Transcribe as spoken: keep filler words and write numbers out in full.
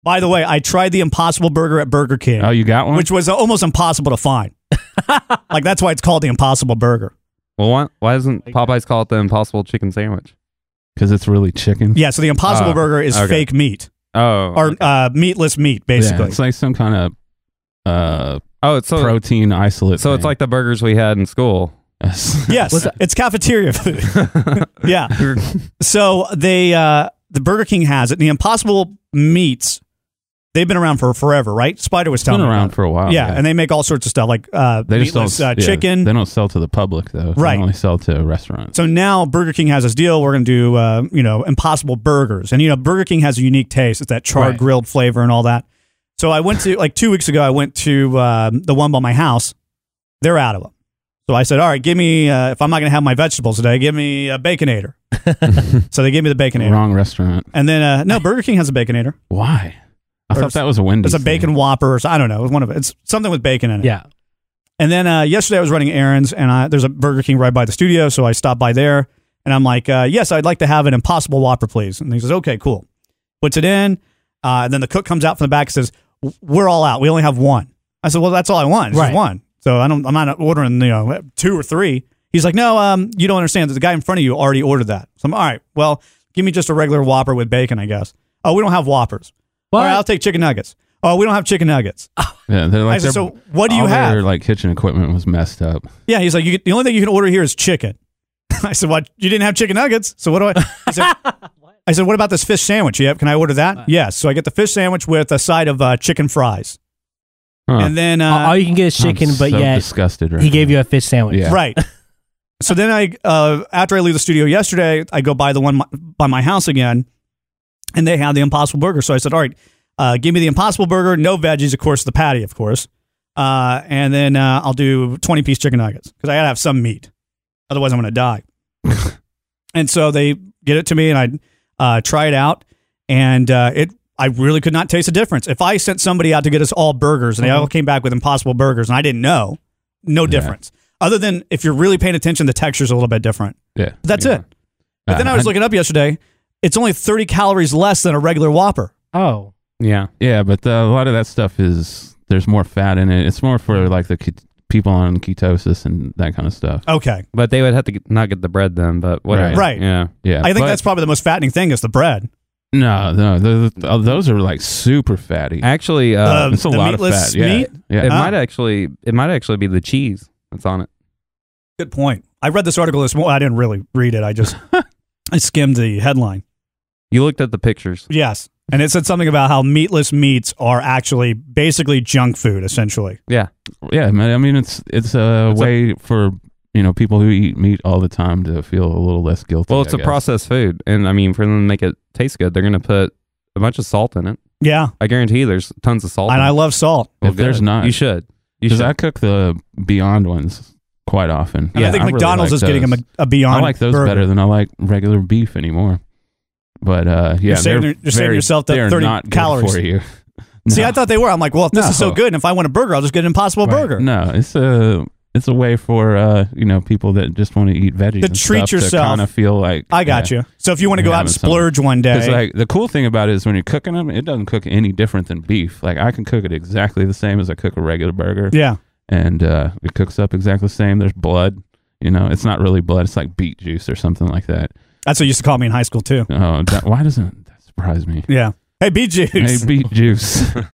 By the way, I tried the Impossible Burger at Burger King. Oh, you got one? Which was almost impossible to find. Like, that's why it's called the Impossible Burger. Well, why, why doesn't Popeyes call it the Impossible Chicken Sandwich? Because it's really chicken. Yeah, so the Impossible Oh, Burger is okay. fake meat. Oh. Or uh, meatless meat, basically. Yeah, it's like some kind of uh, oh, it's so, protein isolate. So thing. it's like the burgers we had in school. Yes, yes it's cafeteria food. Yeah. So they, uh, the Burger King has it. The Impossible meats, they've been around for forever, right? Spider was It's telling been me around about it. for a while. Yeah, Yeah, and they make all sorts of stuff like uh, they just meatless don't, uh, yeah, chicken. They don't sell to the public though. Right. They only sell to restaurants. So now Burger King has this deal. We're going to do, uh, you know, Impossible Burgers. And, you know, Burger King has a unique taste. It's that charred Right. grilled flavor and all that. So I went to, like two weeks ago, I went to um, the one by my house. They're out of them. So I said, all right, give me, uh, if I'm not going to have my vegetables today, give me a Baconator. So they gave me the Baconator. Wrong restaurant. And then, uh, no, Burger King has a Baconator. Why? I Or thought that was a Wendy's. It's a bacon thing. Whopper. Or, so- I don't know. It was one of it. It's something with bacon in it. Yeah. And then uh, yesterday I was running errands, and I, there's a Burger King right by the studio, so I stopped by there, and I'm like, uh, yes, I'd like to have an Impossible Whopper, please. And he says, okay, cool. Puts it in, uh, and then the cook comes out from the back and says, we're all out. We only have one. I said, well, that's all I want. It's Right. just one. So I don't, I'm not ordering, you know, two or three. He's like, no, um, you don't understand. The guy in front of you already ordered that. So I'm all right. Well, give me just a regular Whopper with bacon, I guess. Oh, we don't have Whoppers. What? All right, I'll take chicken nuggets. Oh, we don't have chicken nuggets. Yeah, they're I like. said, their- so what do you all have? Their like kitchen equipment was messed up. Yeah, he's like, you, the only thing you can order here is chicken. I said, what? You didn't have chicken nuggets, so what do I? I said, I said, what about this fish sandwich? Yeah, can I order that? Yes. So I get the fish sandwich with a side of uh, chicken fries, Huh. and then uh, All you can get is chicken, I'm but so yet disgusted. Right he gave now. you a fish sandwich. Yeah. right. So then I, uh, after I leave the studio yesterday, I go by the one by my house again, and they have the Impossible Burger. So I said, all right, uh, give me the Impossible Burger, no veggies, of course, the patty, of course, uh, and then uh, I'll do twenty piece chicken nuggets because I gotta have some meat, otherwise I'm gonna die. And so they get it to me, and I uh, try it out, and uh, it. I really could not taste a difference. If I sent somebody out to get us all burgers, and they all came back with Impossible Burgers, and I didn't know, no difference. Other than if you're really paying attention, the texture's a little bit different. Yeah, But that's yeah. it. But then Uh, I was looking up yesterday. It's only thirty calories less than a regular Whopper. Oh. Yeah. Yeah, but uh, a lot of that stuff is there's more fat in it. It's more for like the ke- people on ketosis and that kind of stuff. Okay. But they would have to get, not get the bread then, but whatever. Right. Yeah. Yeah, I think but- that's probably the most fattening thing is the bread. no, no, the, the, those are like super fatty. Actually, uh, Um, it's a the lot of meatless fat. Yeah, meat? yeah. it Ah. might actually it might actually be the cheese that's on it. Good point. I read this article this morning. I didn't really read it. I just I skimmed the headline. You looked at the pictures. Yes. And it said something about how meatless meats are actually basically junk food, essentially. Yeah. Yeah, man. I mean, it's it's a It's a- way for you know people who eat meat all the time to feel a little less guilty. Well, it's I a guess. processed food, and I mean, for them to make it taste good, they're going to put a bunch of salt in it. Yeah. I guarantee there's tons of salt. And in I it. love salt. Well, If there's good. not- you should. You Because should. I cook the Beyond ones quite often. And I think really McDonald's like is getting a, those. Mc- a Beyond I like those burger. better than I like regular beef anymore. But uh, yeah, You're saving- they're you're saving very- yourself that they're thirty not good calories. for you. See, No. I thought they were. I'm like, well, if this is so No. good, and if I want a burger, I'll just get an Impossible Right. Burger. No, it's a it's a way for uh, you know people that just want to eat veggies To and treat stuff yourself. to kind of feel like I got yeah. you. So if you want to You're go out and having something. splurge one day, It's like the cool thing about it is when you're cooking them, it doesn't cook any different than beef. Like I can cook it exactly the same as I cook a regular burger. yeah. and uh, it cooks up exactly the same. There's blood. You know, it's not really blood. It's like beet juice or something like that. That's what you used to call me in high school, too. Oh, that, why doesn't that surprise me? Yeah. Hey, beet juice. Hey, beet juice.